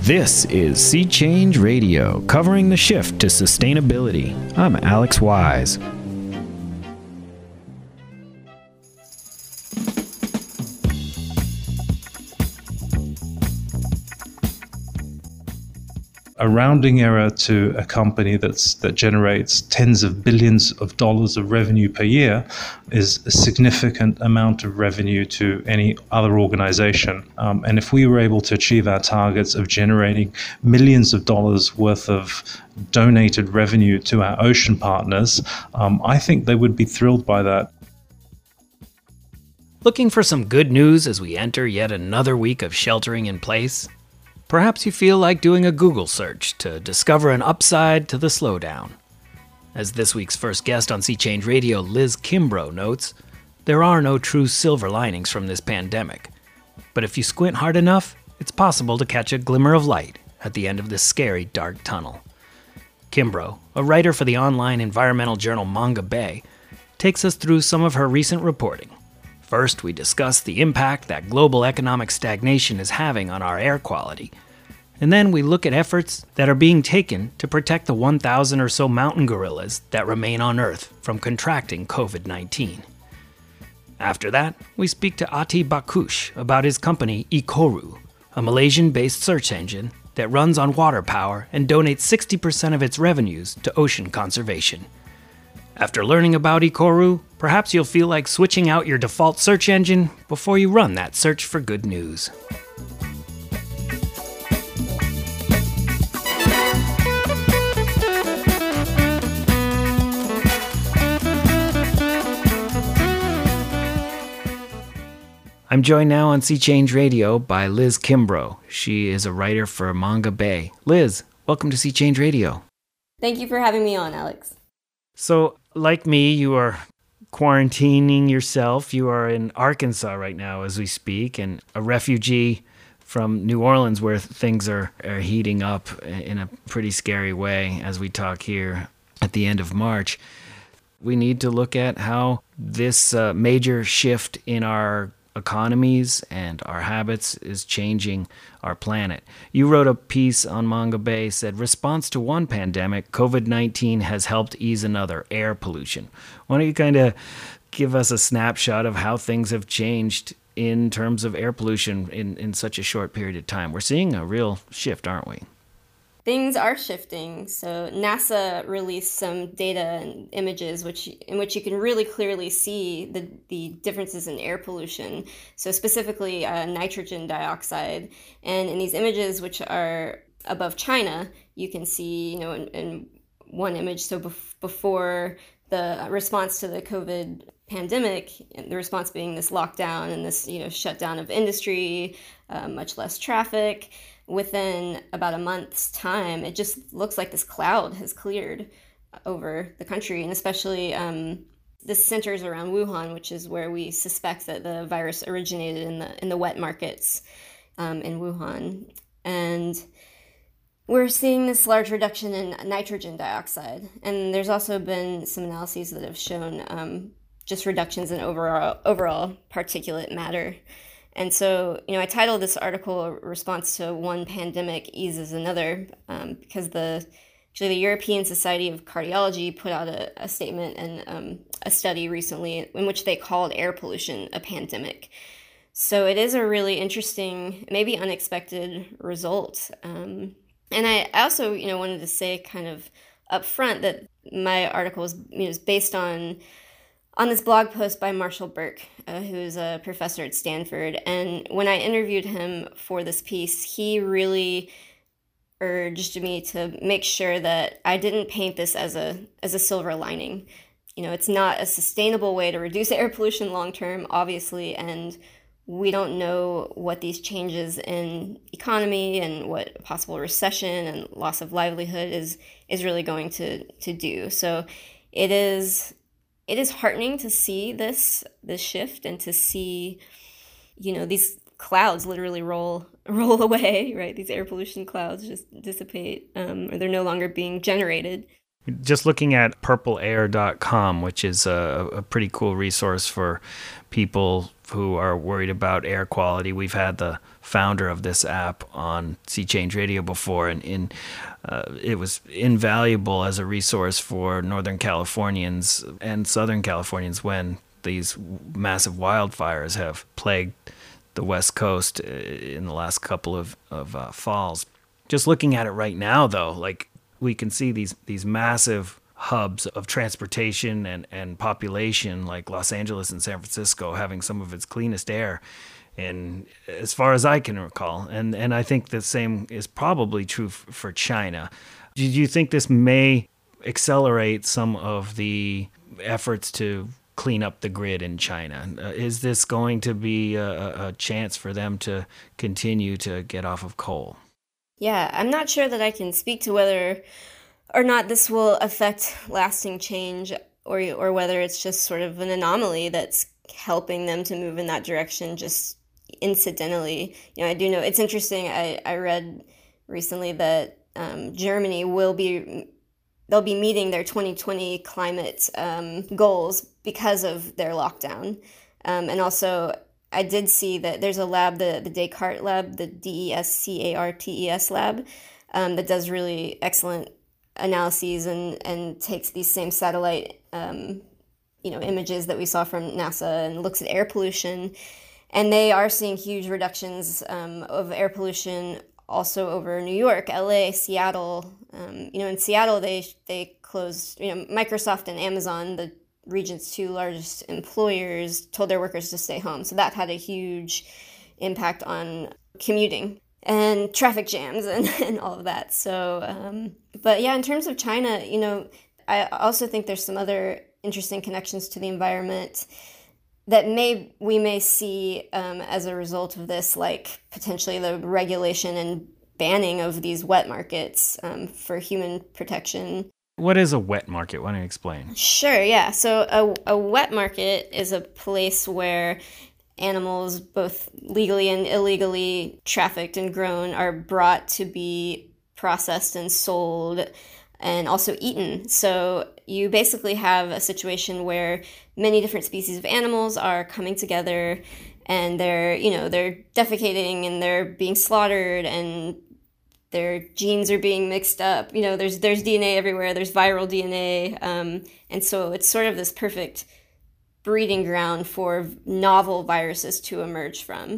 This is Sea Change Radio, covering the shift to sustainability. I'm Alex Wise. A rounding error to a company that generates tens of billions of dollars of revenue per year is a significant amount of revenue to any other organization. And if we were able to achieve our targets of generating millions of dollars worth of donated revenue to our ocean partners, I think they would be thrilled by that. Looking for some good news as we enter yet another week of sheltering in place? Perhaps you feel like doing a Google search to discover an upside to the slowdown. As this week's first guest on Sea Change Radio, Liz Kimbrough, notes, there are no true silver linings from this pandemic. But if you squint hard enough, it's possible to catch a glimmer of light at the end of this scary dark tunnel. Kimbrough, a writer for the online environmental journal Manga Bay, takes us through some of her recent reporting. First, we discuss the impact that global economic stagnation is having on our air quality. And then we look at efforts that are being taken to protect the 1,000 or so mountain gorillas that remain on Earth from contracting COVID-19. After that, we speak to Ati Bakush about his company Ikoru, a Malaysian-based search engine that runs on water power and donates 60% of its revenues to ocean conservation. After learning about Ikoru, perhaps you'll feel like switching out your default search engine before you run that search for good news. I'm joined now on Sea Change Radio by Liz Kimbrough. She is a writer for Manga Bay. Liz, welcome to Sea Change Radio. Thank you for having me on, Alex. So, like me, you are quarantining yourself. You are in Arkansas right now as we speak, and a refugee from New Orleans where things are heating up in a pretty scary way as we talk here at the end of March. We need to look at how this major shift in our economies and our habits is changing our planet. You wrote a piece on Manga Bay, said, response to one pandemic, COVID-19 has helped ease another, air pollution. Why don't you kind of give us a snapshot of how things have changed in terms of air pollution in such a short period of time? We're seeing a real shift, aren't we? Things are shifting. So NASA released some data and images in which you can really clearly see the differences in air pollution. So specifically nitrogen dioxide. And in these images, which are above China, you can see, in one image, so before the response to the COVID pandemic, the response being this lockdown and this, shutdown of industry, much less traffic. Within about a month's time, it just looks like this cloud has cleared over the country, and especially this centers around Wuhan, which is where we suspect that the virus originated in the wet markets in Wuhan. And we're seeing this large reduction in nitrogen dioxide, and there's also been some analyses that have shown just reductions in overall particulate matter. And so, I titled this article "Response to One Pandemic Eases Another" because the European Society of Cardiology put out a statement and a study recently in which they called air pollution a pandemic. So it is a really interesting, maybe unexpected result. And I also, wanted to say kind of up front that my article is based on this blog post by Marshall Burke, who's a professor at Stanford. And when I interviewed him for this piece, he really urged me to make sure that I didn't paint this as a silver lining. It's not a sustainable way to reduce air pollution long term, obviously, and we don't know what these changes in economy and what possible recession and loss of livelihood is really going to do. So it is heartening to see this shift and to see, these clouds literally roll away, right? These air pollution clouds just dissipate, or they're no longer being generated. Just looking at purpleair.com, which is a pretty cool resource for people who are worried about air quality. We've had the founder of this app on Sea Change Radio before, and it was invaluable as a resource for Northern Californians and Southern Californians when these massive wildfires have plagued the West Coast in the last couple of falls. Just looking at it right now, though, like we can see these massive hubs of transportation and population like Los Angeles and San Francisco having some of its cleanest air, and as far as I can recall. And I think the same is probably true for China. Do you think this may accelerate some of the efforts to clean up the grid in China? Is this going to be a chance for them to continue to get off of coal? Yeah, I'm not sure that I can speak to whether or not this will affect lasting change, or whether it's just sort of an anomaly that's helping them to move in that direction just incidentally. I do know it's interesting. I read recently that Germany they'll be meeting their 2020 climate goals because of their lockdown. And also, I did see that there's a lab, the Descartes lab, the DESCARTES lab, that does really excellent analyses and takes these same satellite images that we saw from NASA and looks at air pollution. And they are seeing huge reductions of air pollution also over New York, LA, Seattle. In Seattle, they closed, Microsoft and Amazon, the region's two largest employers, told their workers to stay home. So that had a huge impact on commuting and traffic jams and all of that. So, but yeah, in terms of China, I also think there's some other interesting connections to the environment that we may see as a result of this, like potentially the regulation and banning of these wet markets for human protection. What is a wet market? Why don't you explain? Sure, yeah. So a wet market is a place where animals, both legally and illegally trafficked and grown, are brought to be processed and sold and also eaten. So you basically have a situation where many different species of animals are coming together and they're defecating and they're being slaughtered and their genes are being mixed up. There's DNA everywhere. There's viral DNA. And so it's sort of this perfect breeding ground for novel viruses to emerge from.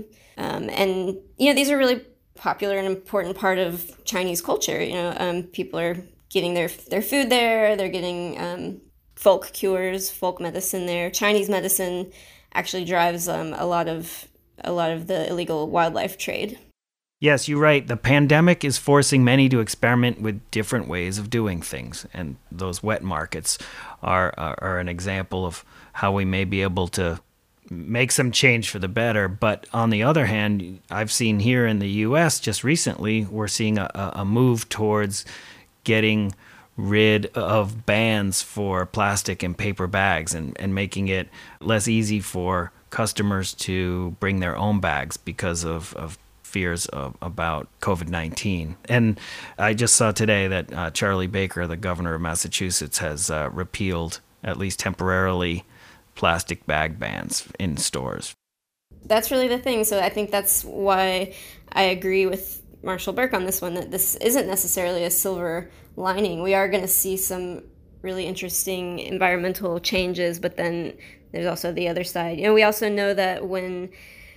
And these are really popular and important part of Chinese culture. People are getting their food there. They're getting folk cures, folk medicine there. Chinese medicine actually drives a lot of the illegal wildlife trade. Yes, you're right. The pandemic is forcing many to experiment with different ways of doing things, and those wet markets are an example of how we may be able to make some change for the better. But on the other hand, I've seen here in the U.S. just recently, we're seeing a move towards getting rid of bans for plastic and paper bags and making it less easy for customers to bring their own bags because of fears about COVID-19. And I just saw today that Charlie Baker, the governor of Massachusetts, has repealed, at least temporarily, plastic bag bans in stores. That's really the thing. So I think that's why I agree with Marshall Burke on this one, that this isn't necessarily a silver lining. We are going to see some really interesting environmental changes, but then there's also the other side. We also know that when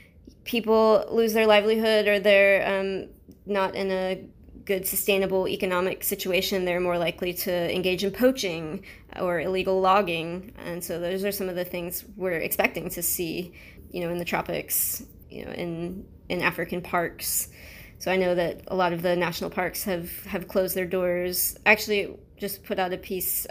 people lose their livelihood or they're not in a good, sustainable economic situation, they're more likely to engage in poaching or illegal logging. And so those are some of the things we're expecting to see, in the tropics, in African parks. So I know that a lot of the national parks have closed their doors. Actually, just put out a piece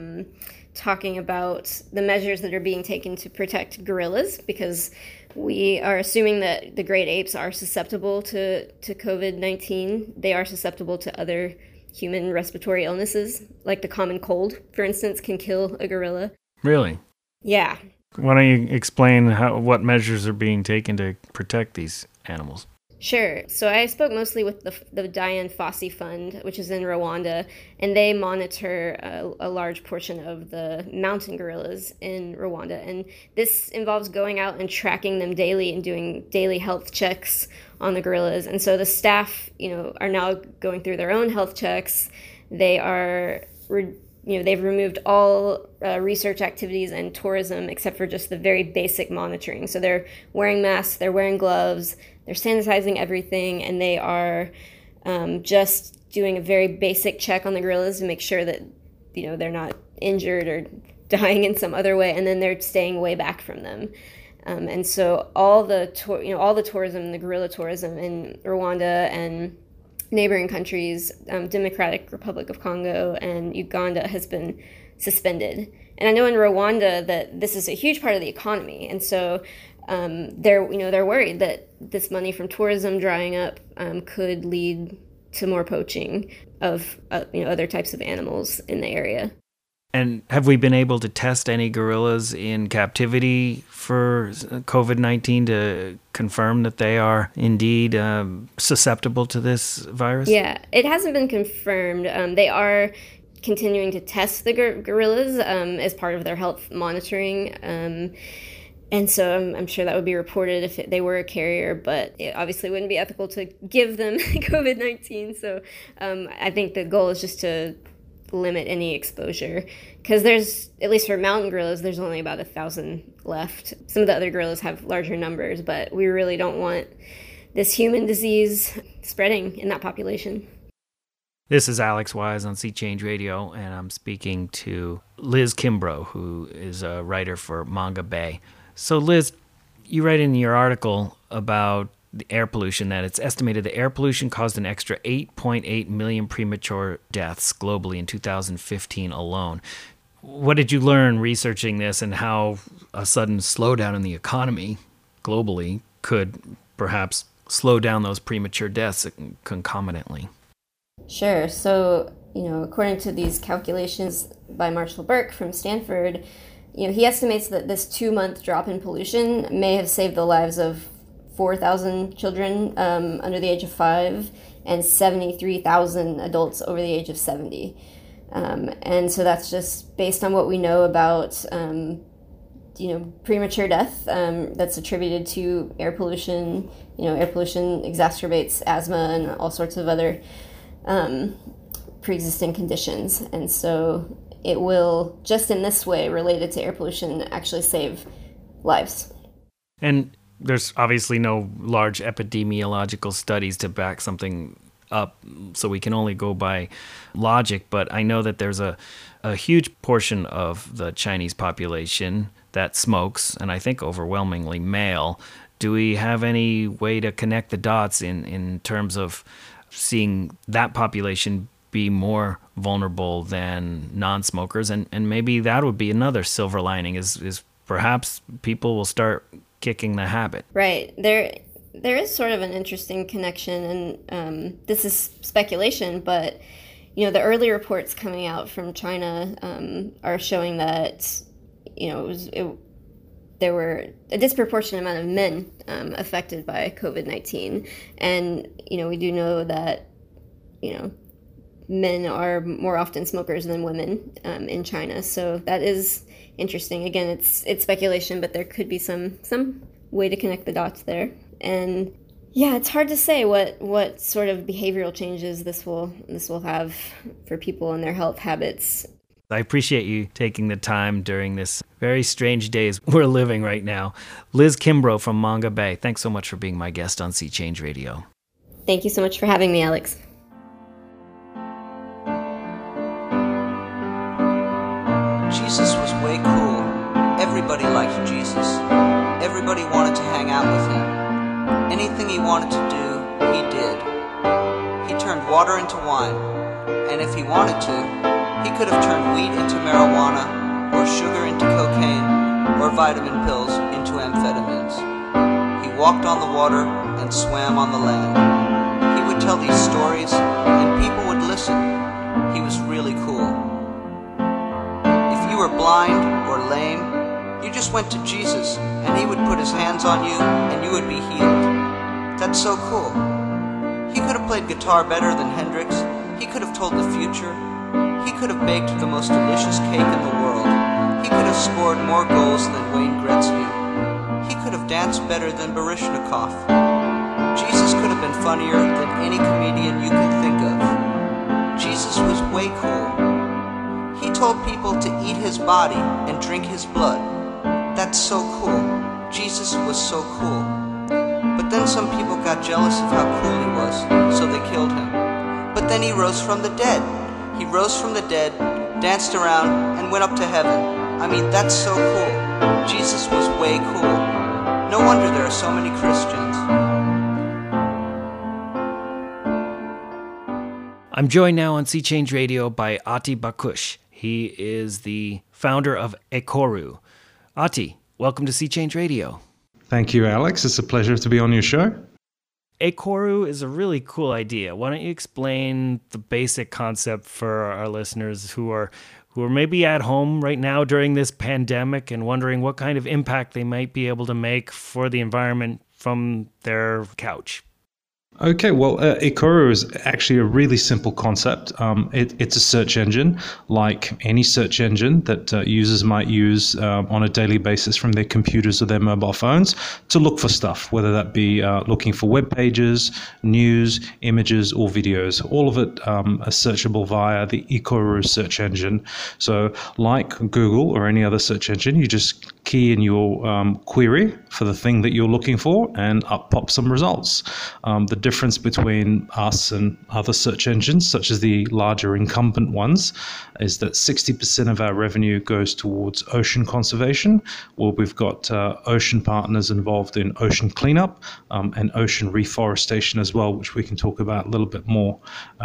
talking about the measures that are being taken to protect gorillas, because we are assuming that the great apes are susceptible to COVID-19. They are susceptible to other human respiratory illnesses, like the common cold, for instance, can kill a gorilla. Really? Yeah. Why don't you explain what measures are being taken to protect these animals? Sure. So I spoke mostly with the Dian Fossey Fund, which is in Rwanda, and they monitor a large portion of the mountain gorillas in Rwanda. And this involves going out and tracking them daily and doing daily health checks on the gorillas. And so the staff, are now going through their own health checks. They are they've removed all research activities and tourism except for just the very basic monitoring. So they're wearing masks, they're wearing gloves, they're sanitizing everything, and they are just doing a very basic check on the gorillas to make sure that, they're not injured or dying in some other way, and then they're staying way back from them. And so all the tourism, the gorilla tourism in Rwanda and neighboring countries, Democratic Republic of Congo and Uganda, has been suspended. And I know in Rwanda that this is a huge part of the economy, and so they're worried that this money from tourism drying up could lead to more poaching of other types of animals in the area. And have we been able to test any gorillas in captivity for COVID-19 to confirm that they are indeed susceptible to this virus? Yeah, it hasn't been confirmed. They are continuing to test the gorillas as part of their health monitoring. And so I'm sure that would be reported if they were a carrier, but it obviously wouldn't be ethical to give them COVID-19. So I think the goal is just to limit any exposure, because there's, at least for mountain gorillas, there's only about 1,000 left. Some of the other gorillas have larger numbers, but we really don't want this human disease spreading in that population. This is Alex Wise on Sea Change Radio, and I'm speaking to Liz Kimbrough, who is a writer for Manga Bay. So Liz, you write in your article about the air pollution that it's estimated that air pollution caused an extra 8.8 million premature deaths globally in 2015 alone. What did you learn researching this, and how a sudden slowdown in the economy globally could perhaps slow down those premature deaths concomitantly? Sure. So, according to these calculations by Marshall Burke from Stanford, he estimates that this 2-month drop in pollution may have saved the lives of 4,000 children under the age of 5 and 73,000 adults over the age of 70. And so that's just based on what we know about, premature death that's attributed to air pollution. Air pollution exacerbates asthma and all sorts of other pre-existing conditions. And so it will, just in this way related to air pollution, actually save lives. And there's obviously no large epidemiological studies to back something up, so we can only go by logic. But I know that there's a huge portion of the Chinese population that smokes, and I think overwhelmingly male. Do we have any way to connect the dots in terms of seeing that population be more vulnerable than non-smokers? And maybe that would be another silver lining, is perhaps people will start kicking the habit. Right. There is sort of an interesting connection, and this is speculation, but the early reports coming out from China are showing that there were a disproportionate amount of men affected by COVID-19, and we do know that men are more often smokers than women in China. So that is interesting. Again, it's speculation, but there could be some way to connect the dots there. And yeah, it's hard to say what sort of behavioral changes this will have for people and their health habits. I appreciate you taking the time during this very strange days we're living right now. Liz Kimbrough from Manga Bay, thanks so much for being my guest on Sea Change Radio. Thank you so much for having me, Alex. Jesus was way cool. Everybody liked Jesus. Everybody wanted to hang out with him. Anything he wanted to do, he did. He turned water into wine, and if he wanted to, he could have turned wheat into marijuana, or sugar into cocaine, or vitamin pills into amphetamines. He walked on the water and swam on the land. He would tell these stories, and people would listen. He was really cool. If you were blind or lame, you just went to Jesus, and he would put his hands on you, and you would be healed. That's so cool. He could have played guitar better than Hendrix. He could have told the future. He could have baked the most delicious cake in the world. He could have scored more goals than Wayne Gretzky. He could have danced better than Baryshnikov. Jesus could have been funnier than any comedian you can think of. Jesus was way cool. He told people to eat his body and drink his blood. That's so cool. Jesus was so cool. But then some people got jealous of how cool he was, so they killed him. But then he rose from the dead. He rose from the dead, danced around, and went up to heaven. I mean, that's so cool. Jesus was way cool. No wonder there are so many Christians. I'm joined now on Sea Change Radio by Ati Bakush. He is the founder of Ekoru. Ati, welcome to Sea Change Radio. Thank you, Alex. It's a pleasure to be on your show. Ekoru is a really cool idea. Why don't you explain the basic concept for our listeners who are maybe at home right now during this pandemic and wondering what kind of impact they might be able to make for the environment from their couch? Okay, well, Ekoru is actually a really simple concept. It's a search engine, like any search engine that users might use on a daily basis from their computers or their mobile phones to look for stuff, whether that be looking for web pages, news, images, or videos. All of it are searchable via the Ekoru search engine. So like Google or any other search engine, you just key in your query for the thing that you're looking for, and up pop some results. The difference between us and other search engines, such as the larger incumbent ones, is that 60% of our revenue goes towards ocean conservation, where we've got ocean partners involved in ocean cleanup and ocean reforestation as well, which we can talk about a little bit more.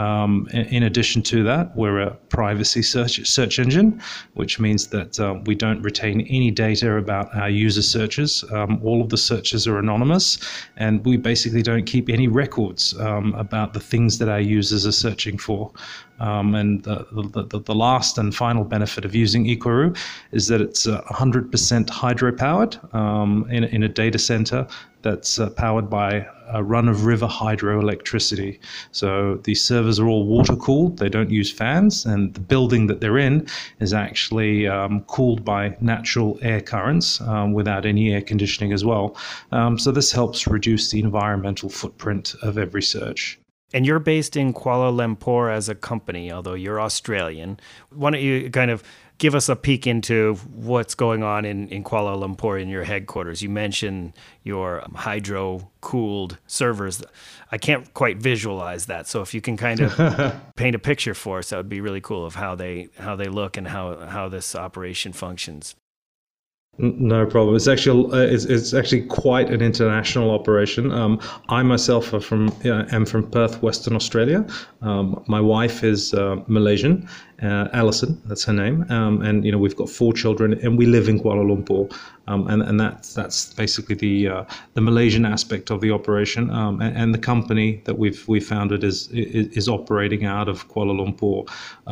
In addition to that, we're a privacy search engine, which means that we don't retain any data about our user searches. All of the searches are anonymous, and we basically don't keep any records about the things that our users are searching for. And the last and final benefit of using Ekoru is that it's 100% hydropowered in a data center that's powered by a run-of-river hydroelectricity. So these servers are all water-cooled. They don't use fans, and the building that they're in is actually cooled by natural air currents without any air conditioning as well. So this helps reduce the environmental footprint of every search. And you're based in Kuala Lumpur as a company, although you're Australian. Why don't you kind of give us a peek into what's going on in Kuala Lumpur in your headquarters? You mentioned your hydro-cooled servers. I can't quite visualize that. So if you can kind of paint a picture for us, that would be really cool of how they look and how this operation functions. No problem. It's actually quite an international operation. I myself am from Perth, Western Australia. My wife is Malaysian, Alison, that's her name, and we've got 4 children, and we live in Kuala Lumpur, and that's basically the Malaysian aspect of the operation, and the company that we've founded is operating out of Kuala Lumpur,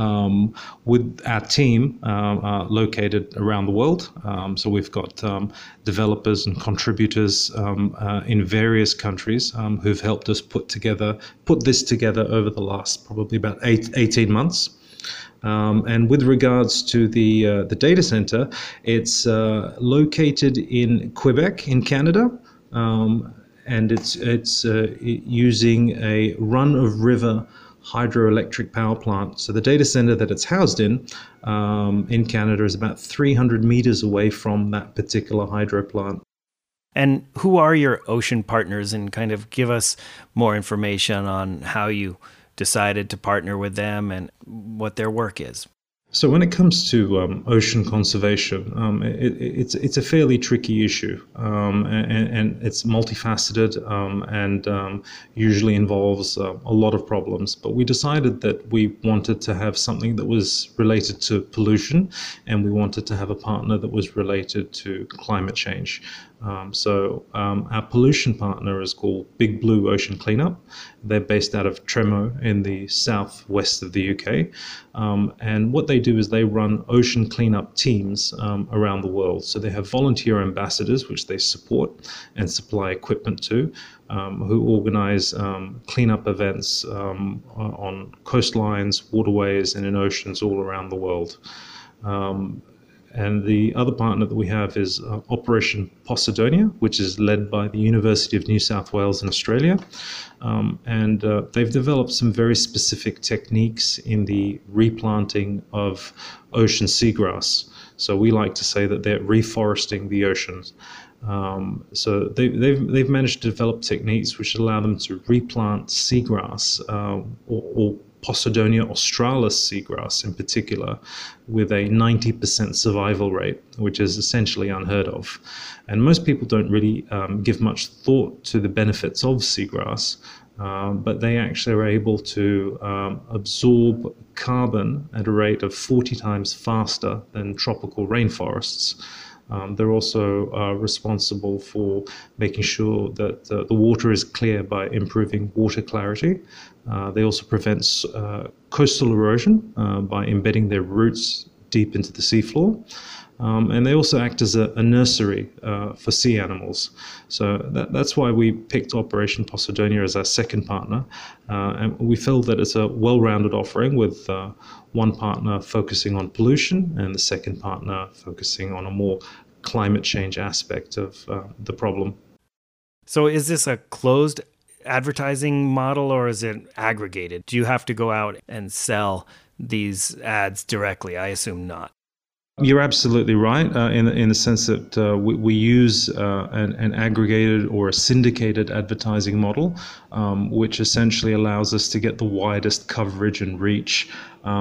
with our team located around the world. So we've got developers and contributors in various countries who've helped us put this together over the last probably about 18 months. And with regards to the data center, it's located in Quebec in Canada, and it's using a run-of-river hydroelectric power plant. So the data center that it's housed in Canada is about 300 meters away from that particular hydro plant. And who are your ocean partners, and kind of give us more information on how you decided to partner with them and what their work is? So when it comes to ocean conservation, it's a fairly tricky issue, and it's multifaceted and usually involves a lot of problems. But we decided that we wanted to have something that was related to pollution, and we wanted to have a partner that was related to climate change. Our pollution partner is called Big Blue Ocean Cleanup. They're based out of Tremo in the southwest of the UK. And what they do is they run ocean cleanup teams around the world. So they have volunteer ambassadors, which they support and supply equipment to, who organize cleanup events on coastlines, waterways, and in oceans all around the world. And the other partner that we have is Operation Posidonia, which is led by the University of New South Wales in Australia. They've developed some very specific techniques in the replanting of ocean seagrass. So we like to say that they're reforesting the oceans. So they've managed to develop techniques which allow them to replant seagrass or Posidonia australis seagrass in particular, with a 90% survival rate, which is essentially unheard of. And most people don't really give much thought to the benefits of seagrass, but they actually are able to absorb carbon at a rate of 40 times faster than tropical rainforests. They're also responsible for making sure that the water is clear by improving water clarity. They also prevent coastal erosion by embedding their roots deep into the seafloor. And they also act as a nursery for sea animals. So that's why we picked Operation Posidonia as our second partner. And we feel that it's a well-rounded offering with one partner focusing on pollution and the second partner focusing on a more climate change aspect of the problem. So is this a closed advertising model or is it aggregated? Do you have to go out and sell these ads directly? I assume not. You're absolutely right in the sense that we use an aggregated or a syndicated advertising model, which essentially allows us to get the widest coverage and reach.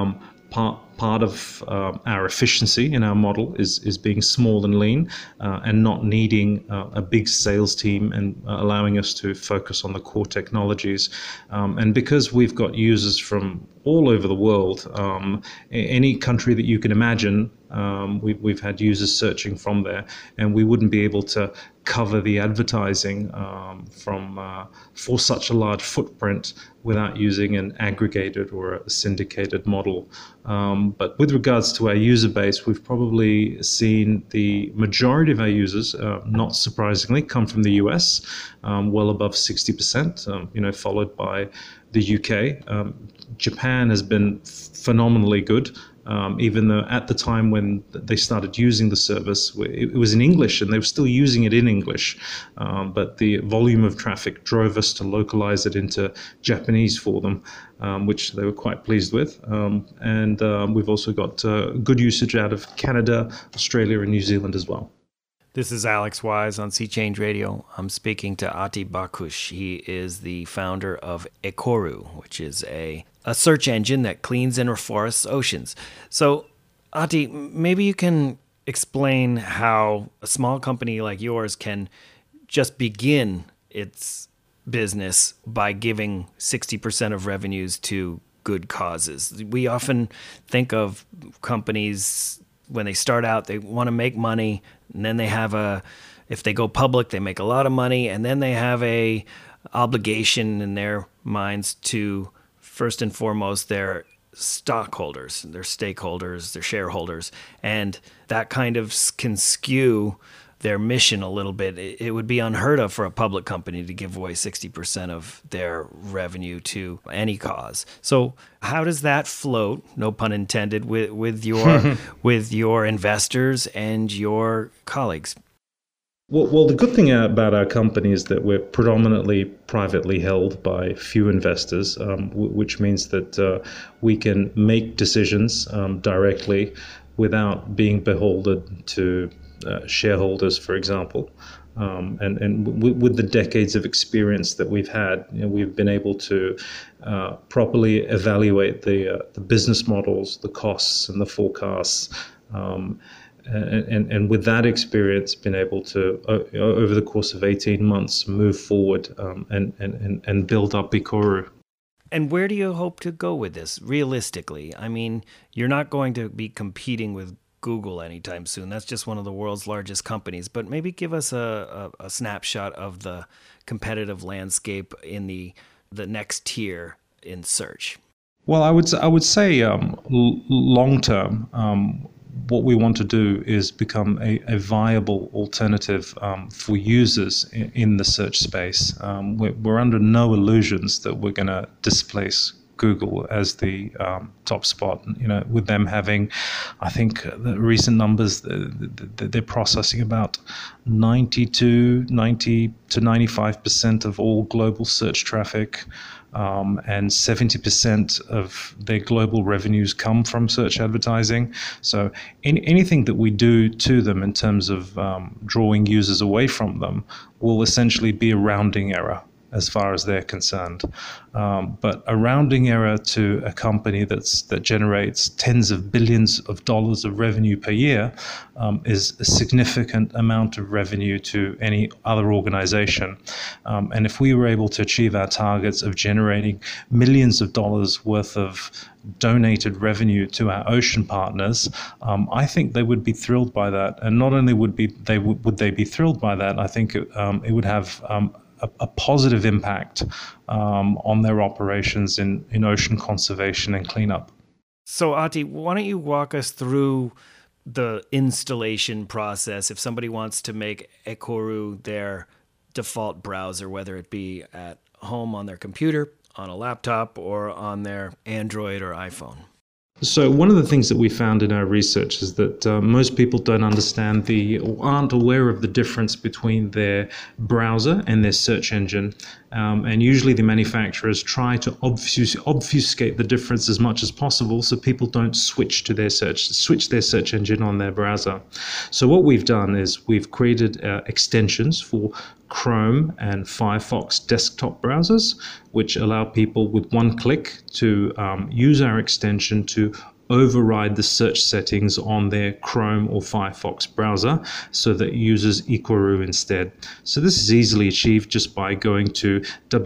Part of our efficiency in our model is being small and lean and not needing a big sales team and allowing us to focus on the core technologies. And because we've got users from all over the world, any country that you can imagine, we've had users searching from there, and we wouldn't be able to cover the advertising for such a large footprint without using an aggregated or a syndicated model. But with regards to our user base, we've probably seen the majority of our users, not surprisingly, come from the US, well above 60%, followed by the UK. Japan has been phenomenally good. Even though at the time when they started using the service, it was in English and they were still using it in English. But the volume of traffic drove us to localize it into Japanese for them, which they were quite pleased with. And we've also got good usage out of Canada, Australia, and New Zealand as well. This is Alex Wise on Sea Change Radio. I'm speaking to Ati Bakush. He is the founder of Ekoru, which is a search engine that cleans and reforests oceans. So, Ati, maybe you can explain how a small company like yours can just begin its business by giving 60% of revenues to good causes. We often think of companies when they start out, they want to make money, and then they have if they go public, they make a lot of money, and then they have a obligation in their minds to, first and foremost, their stockholders, their stakeholders, their shareholders, and that kind of can skew their mission a little bit. It would be unheard of for a public company to give away 60% of their revenue to any cause. So how does that float, no pun intended, with your with your investors and your colleagues? Well, the good thing about our company is that we're predominantly privately held by few investors, which means that we can make decisions directly without being beholden to shareholders, for example. And with the decades of experience that we've had, we've been able to properly evaluate the business models, the costs, and the forecasts. And with that experience, been able to, over the course of 18 months, move forward and build up Ekoru. And where do you hope to go with this, realistically? I mean, you're not going to be competing with Google anytime soon. That's just one of the world's largest companies. But maybe give us a snapshot of the competitive landscape in the next tier in search. Well, I would say long term, what we want to do is become a viable alternative for users in the search space. We're under no illusions that we're going to displace Google as the top spot. With them having, I think the recent numbers, they're processing about 90 to 95% of all global search traffic. And 70% of their global revenues come from search advertising. So anything that we do to them in terms of drawing users away from them will essentially be a rounding error as far as they're concerned. But a rounding error to a company that generates tens of billions of dollars of revenue per year is a significant amount of revenue to any other organization. And if we were able to achieve our targets of generating millions of dollars worth of donated revenue to our ocean partners, I think they would be thrilled by that. And not only would they be thrilled by that, I think it would have a positive impact on their operations in ocean conservation and cleanup. So, Ati, why don't you walk us through the installation process if somebody wants to make Ekoru their default browser, whether it be at home on their computer, on a laptop, or on their Android or iPhone? So one of the things that we found in our research is that most people don't understand or aren't aware of the difference between their browser and their search engine. And usually the manufacturers try to obfuscate the difference as much as possible so people don't switch their search engine on their browser. So what we've done is we've created extensions for Chrome and Firefox desktop browsers, which allow people with one click to use our extension to override the search settings on their Chrome or Firefox browser so that it uses Ekoru instead. So this is easily achieved just by going to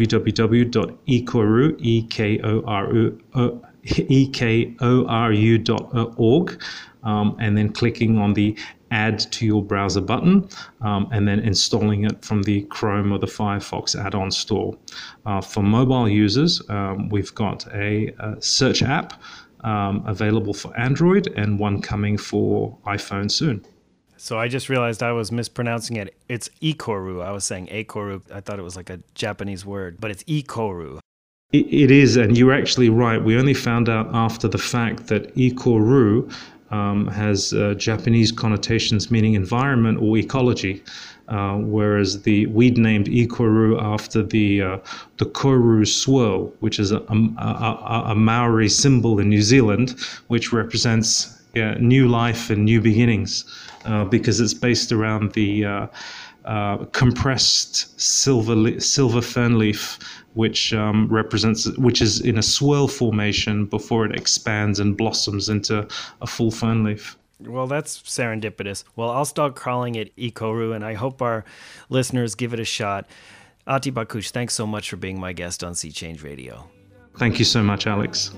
www.ekoru.org and then clicking on the Add to your browser button, and then installing it from the Chrome or the Firefox add-on store. For mobile users, we've got a search app available for Android and one coming for iPhone soon. So I just realized I was mispronouncing it. It's Ekoru. I was saying Ekoru. I thought it was like a Japanese word, but it's Ekoru. It is, and you're actually right. We only found out after the fact that Ekoru has Japanese connotations meaning environment or ecology, whereas we'd named Ekoru after the Koru swirl, which is a Maori symbol in New Zealand, which represents new life and new beginnings, because it's based around the compressed silver fern leaf, which is in a swirl formation before it expands and blossoms into a full fern leaf. Well, that's serendipitous. Well, I'll start calling it Ekoru, and I hope our listeners give it a shot. Ati Bakush, thanks so much for being my guest on Sea Change Radio. Thank you so much, Alex.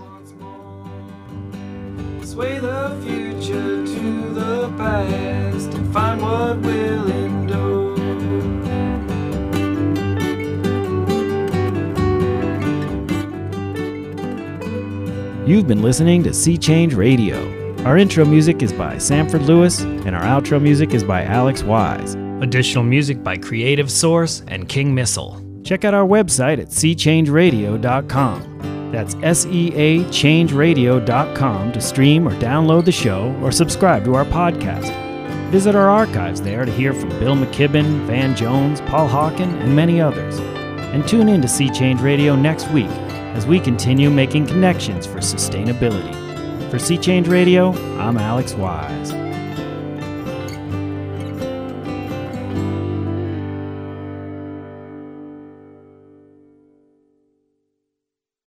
Sway the future to the past and find what will endure. You've been listening to Sea Change Radio. Our intro music is by Sanford Lewis, and our outro music is by Alex Wise. Additional music by Creative Source and King Missile. Check out our website at seachangeradio.com. That's SEAchangeradio.com to stream or download the show or subscribe to our podcast. Visit our archives there to hear from Bill McKibben, Van Jones, Paul Hawken, and many others. And tune in to Sea Change Radio next week as we continue making connections for sustainability. For Sea Change Radio, I'm Alex Wise.